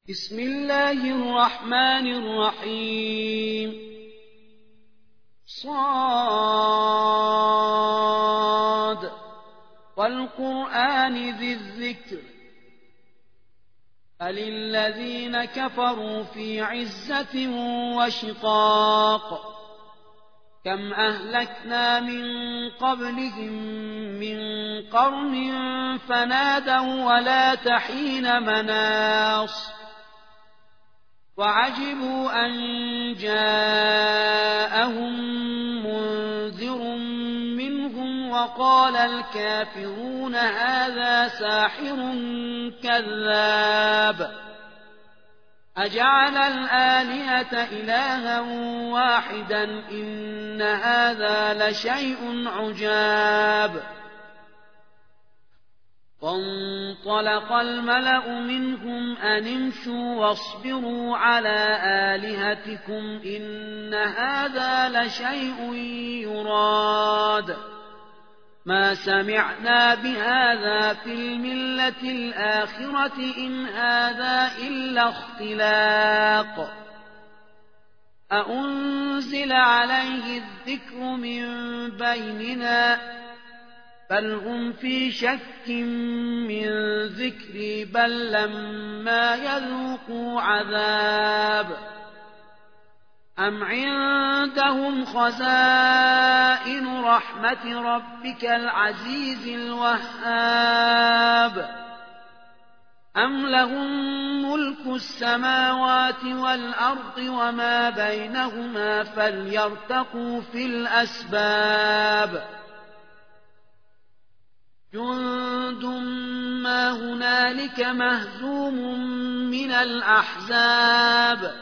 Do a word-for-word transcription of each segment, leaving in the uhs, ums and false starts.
بسم الله الرحمن الرحيم صاد والقرآن ذي الذكر بل الذين كفروا في عزة وشقاق كم أهلكنا من قبلهم من قرن فنادوا ولا تحين مناص وعجبوا أن جاءهم منذر منهم وقال الكافرون هذا ساحر كذاب أجعل الآلهة إلها واحدا إن هذا لشيء عجاب فانطلق الملأ منهم أن امشوا واصبروا على آلهتكم إن هذا لشيء يراد ما سمعنا بهذا في الملة الآخرة إن هذا إلا اختلاق أأنزل عليه الذكر من بيننا بل هم في شك من ذكري بل لما يذوقوا عذاب أم عندهم خزائن رحمة ربك العزيز الوهاب أم لهم ملك السماوات والأرض وما بينهما فليرتقوا في الأسباب جند ما هنالك مهزوم من الأحزاب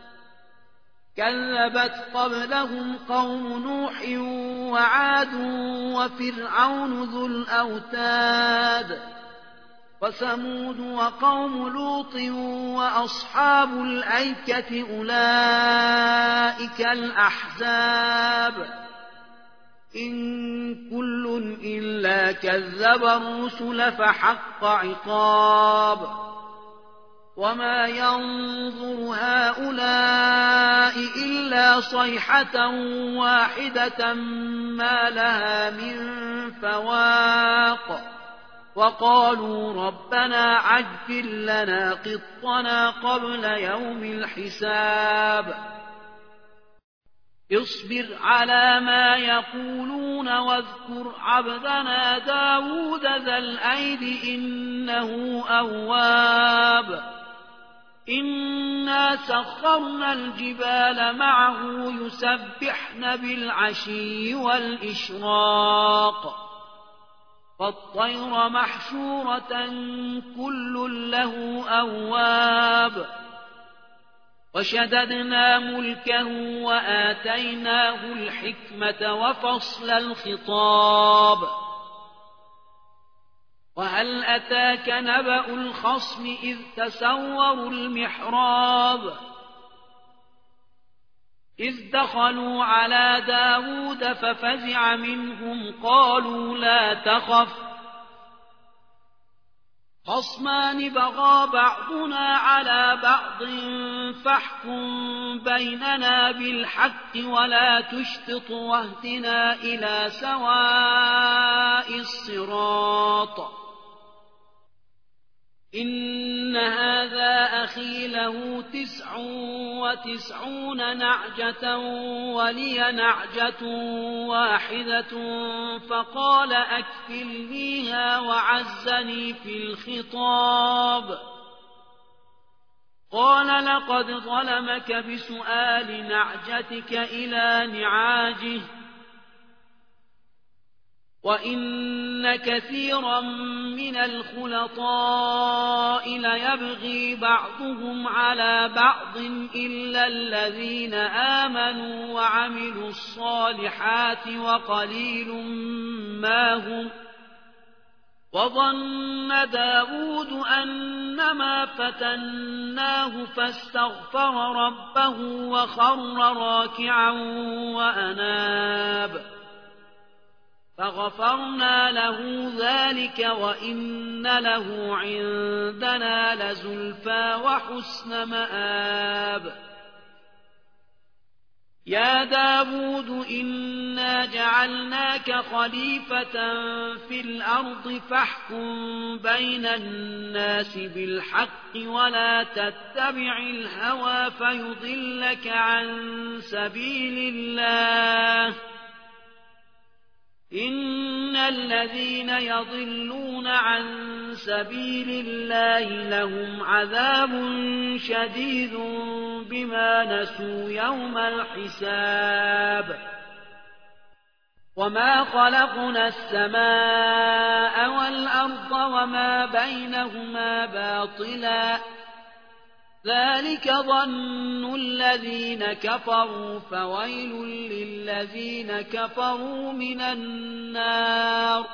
كذبت قبلهم قوم نوح وعاد وفرعون ذو الأوتاد وثمود وقوم لوط وأصحاب الأيكة أولئك الأحزاب إن كل إلا كذب الرسل فحق عقاب وما ينظر هؤلاء إلا صيحة واحدة ما لها من فواق وقالوا ربنا عجل لنا قطنا قبل يوم الحساب اصبر على ما يقولون واذكر عبدنا داود ذا الأيد إنه أواب إنا سخرنا الجبال معه يسبحن بالعشي والإشراق والطير محشورة كل له أواب وشددنا ملكه وآتيناه الحكمة وفصل الخطاب وهل أتاك نبأ الخصم إذ تسوروا المحراب إذ دخلوا على داود ففزع منهم قالوا لا تخف خصمان بغى بعضنا على بعض فاحكم بيننا بالحق ولا تشطط واهدنا إلى سواء الصراط إن هذا أخي له تسع وتسعون نعجة ولي نعجة واحدة فقال أكفلنيها وعزني في الخطاب قال لقد ظلمك بسؤال نعجتك إلى نعاجه وإن كثيرا من الخلطاء ليبغي بعضهم على بعض إلا الذين آمنوا وعملوا الصالحات وقليل ما هم وظن داود أنما فتناه فاستغفر ربه وخر راكعا وأناب فغفرنا له ذلك وإن له عندنا لزلفى وحسن مآب. يا داود إنا جعلناك خليفة في الأرض فاحكم بين الناس بالحق ولا تتبع الهوى فيضلك عن سبيل الله. إن الذين يضلون عن سبيل الله لهم عذاب شديد بما نسوا يوم الحساب. وما خلقنا السماء والأرض وما بينهما باطلا ذلك ظن الذين كفروا فويل للذين كفروا من النار.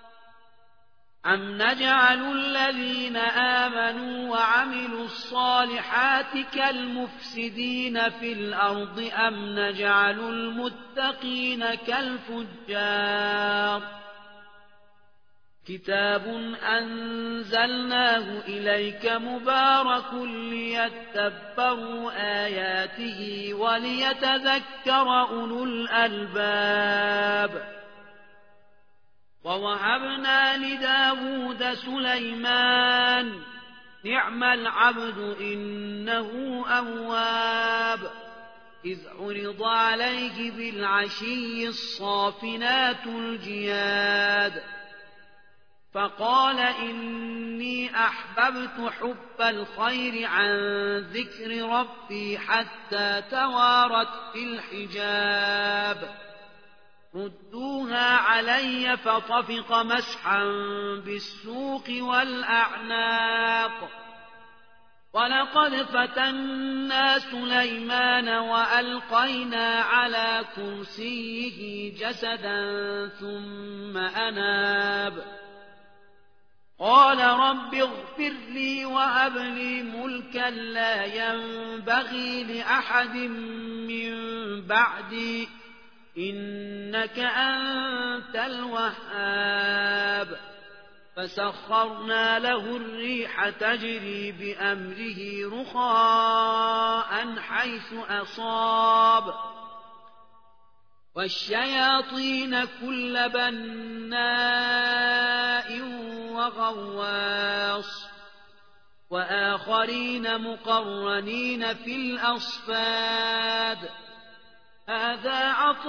أم نجعل الذين آمنوا وعملوا الصالحات كالمفسدين في الأرض أم نجعل المتقين كالفجار. كتاب أنزلناه إليك مبارك ليتدبروا آياته وليتذكر أولو الألباب. ووهبنا لداود سليمان نعم العبد إنه أواب. إذ عرض عليه بالعشي الصافنات الجياد فقال إني أحببت حب الخير عن ذكر ربي حتى توارت في الحجاب. ردوها علي فطفق مسحا بالسوق والأعناق. ولقد فتنا سليمان وألقينا على كرسيه جسدا ثم أناب. قال رب اغفر لي وهب لي ملكا لا ينبغي لأحد من بعدي إنك أنت الوهاب. فسخرنا له الريح تجري بأمره رخاء حيث أصاب والشياطين كل بناء وغواص وآخرين مقرنين في الأصفاد. هذا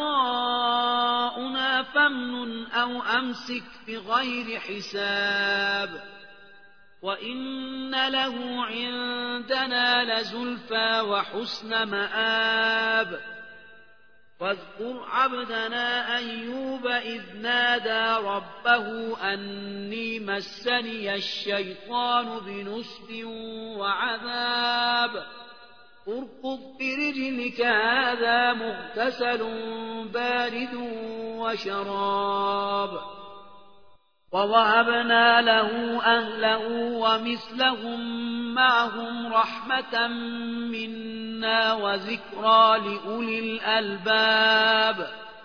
عطاؤنا فامنن أو أمسك بغير حساب. وإن له عندنا لزلفى وحسن مآب. واذكر عبدنا أيوب إذ نادى ربه أني مسني الشيطان بنصب وعذاب. اركض برجلك هذا مغتسل بارد وشراب. ووهبنا له أهله ومثلهم معهم رحمة منا وذكرى لأولي الألباب.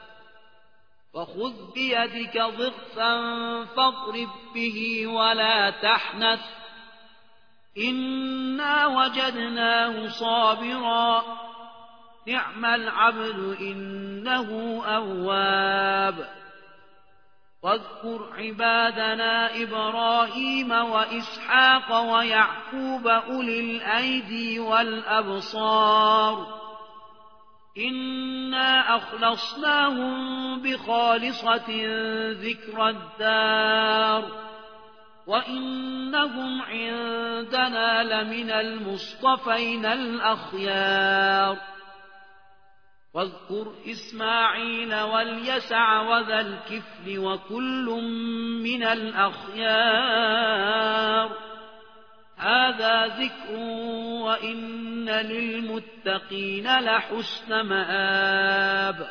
وخذ بيدك ضغثا فاضرب به ولا تحنث إنا وجدناه صابرا نعم العبد إنه أواب. واذكر عبادنا إبراهيم وإسحاق ويعقوب أولي الأيدي والأبصار إنا أخلصناهم بخالصة ذكر الدار وإنهم عندنا لمن المصطفين الأخيار. واذكر إسماعيل واليسع وذا الكفل وكل من الأخيار. هذا ذكر وإن للمتقين لحسن مآب.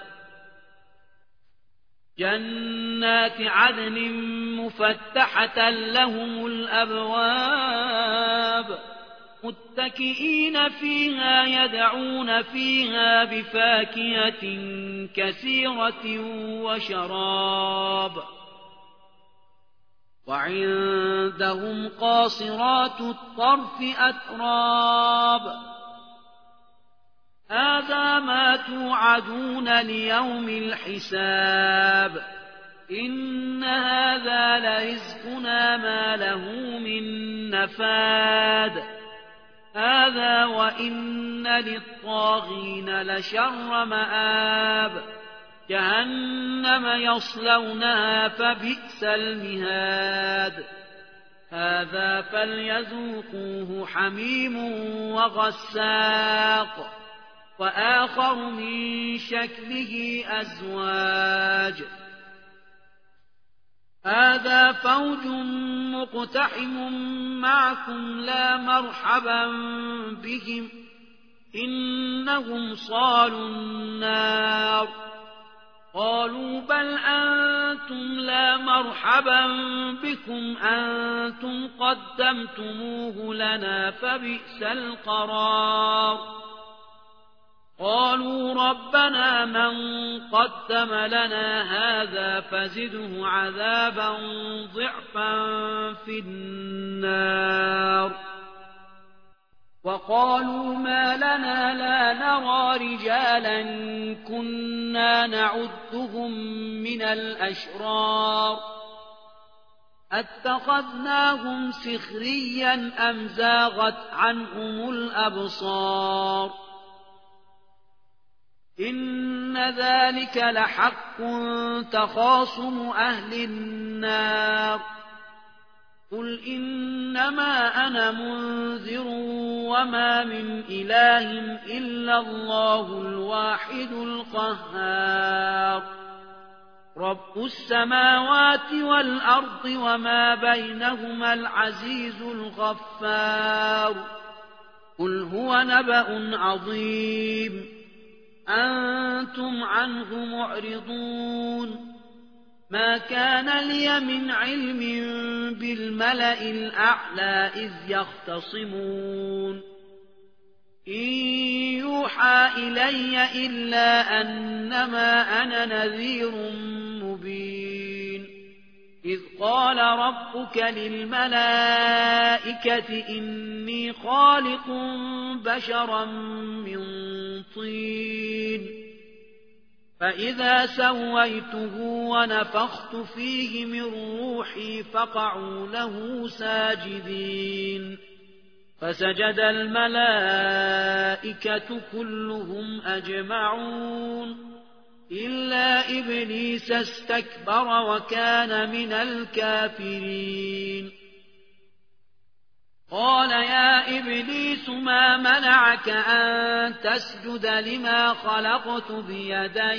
جنات عدن مفتحة لهم الأبواب متكئين فيها يدعون فيها بفاكهة كثيرة وشراب وعندهم قاصرات الطرف أتراب هذا ما توعدون ليوم الحساب إن هذا لرزقنا ما له من نفاد هذا وإن للطاغين لشر مآب جهنم يصلونها فبئس المهاد هذا فليذوقوه حميم وغساق وآخر من شكله أزواج هذا فوج مقتحم معكم لا مرحبا بهم إنهم صالوا النار قالوا بل أنتم لا مرحبا بكم أنتم قدمتموه لنا فبئس القرار قالوا ربنا من قدم لنا هذا فزده عذابا ضعفا في النار وقالوا ما لنا لا نرى رجالا كنا نعدهم من الأشرار اتخذناهم سخريا أم زاغت عنهم الأبصار إن ذلك لحق تخاصم أهل النار قل إنما أنا منذر وما من إله إلا الله الواحد القهار رب السماوات والأرض وما بينهما العزيز الغفار قل هو نبأ عظيم أنتم عنه معرضون ما كان لي من علم بالملأ الأعلى إذ يختصمون إن يوحى إلي إلا أنما أنا نذير مبين إذ قال ربك للملائكة إني خالق بشرا من طين فإذا سويته ونفخت فيه من روحي فقعوا له ساجدين فسجد الملائكة كلهم أجمعون إلا إبليس استكبر وكان من الكافرين قال يا إبليس ما منعك أن تسجد لما خلقت بيدي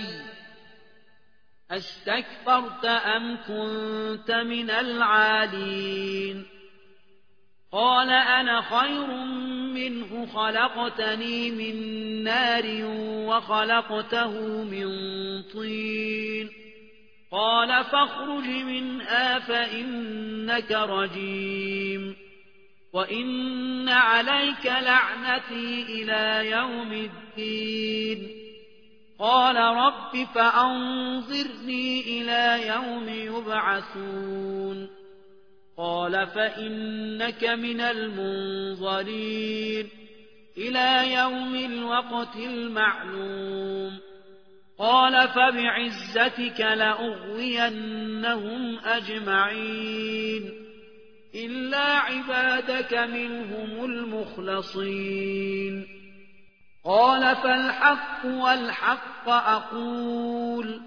استكبرت أم كنت من العالين قال أنا خير منه خلقتني من نار وخلقته من طين قال فاخرج منها فإنك رجيم وإن عليك لعنتي إلى يوم الدين قال رب فأنظرني إلى يوم يبعثون قال فإنك من المنظرين إلى يوم الوقت المعلوم قال فبعزتك لأغوينهم أجمعين إلا عبادك منهم المخلصين قال فالحق والحق أقول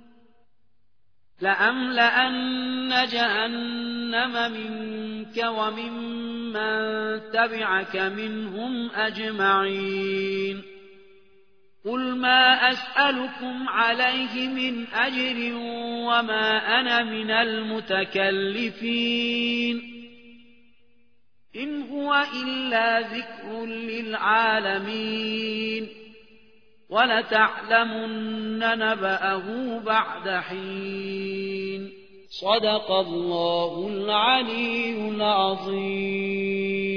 لأملأن جهنم منك وممن تبعك منهم أجمعين قل ما أسألكم عليه من أجر وما أنا من المتكلفين إن هو إلا ذكر للعالمين ولتعلمن نبأه بعد حين صدق الله العلي العظيم.